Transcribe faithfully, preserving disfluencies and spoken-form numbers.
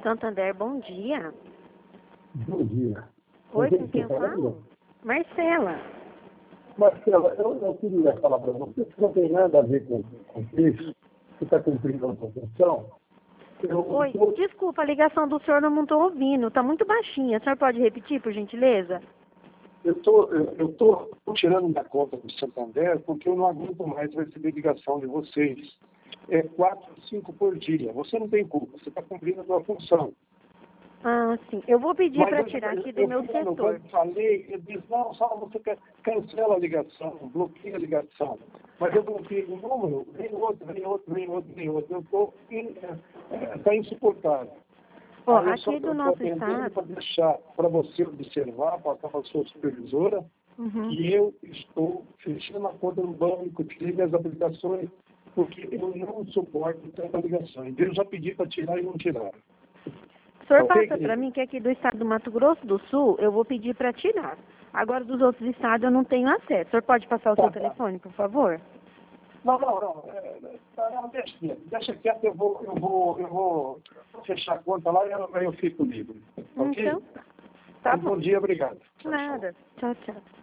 Santander, bom dia. Bom dia. Oi, com quem eu falo? Marcela. Marcela, eu, eu queria falar para você que não tem nada a ver com, com isso. Você está cumprindo a sua função. Eu, Oi, eu, desculpa, a ligação do senhor não estou ouvindo. Está muito baixinha. O senhor pode repetir, por gentileza? eu tô, eu estou tirando minha conta do Santander porque eu não aguento mais receber ligação de vocês. É quatro, cinco por dia. Você não tem culpa, você está cumprindo a sua função. Ah, sim. Eu vou pedir Mas para eu, tirar aqui do eu, meu eu, setor. quando falei, eu disse, não, só você quer, cancela a ligação, bloqueia a ligação. Mas eu bloqueei o número, vem outro, vem outro, vem outro, vem outro. Eu estou, está insuportável. Ó, Aí eu só aqui do estou nosso atendendo estado... para deixar, para você observar, passar para a sua supervisora, Uhum. que eu estou fechando a conta no banco, tirei as aplicações, porque eu não suporto tanta ligações. Eu já pedi para tirar e não tiraram. O senhor Ok, passa para querido? mim que aqui do estado do Mato Grosso do Sul, eu vou pedir para tirar. Agora, dos outros estados, eu não tenho acesso. O senhor pode passar o Tá, seu tá. telefone, por favor? Não, não, não. É, é, não deixa quieto. Deixa quieto, eu vou, eu vou, eu vou fechar a conta lá e eu, aí eu fico livre. Ok? Então, tá Então, bom. bom dia, obrigado. Tchau, tchau. Nada. Tchau, tchau.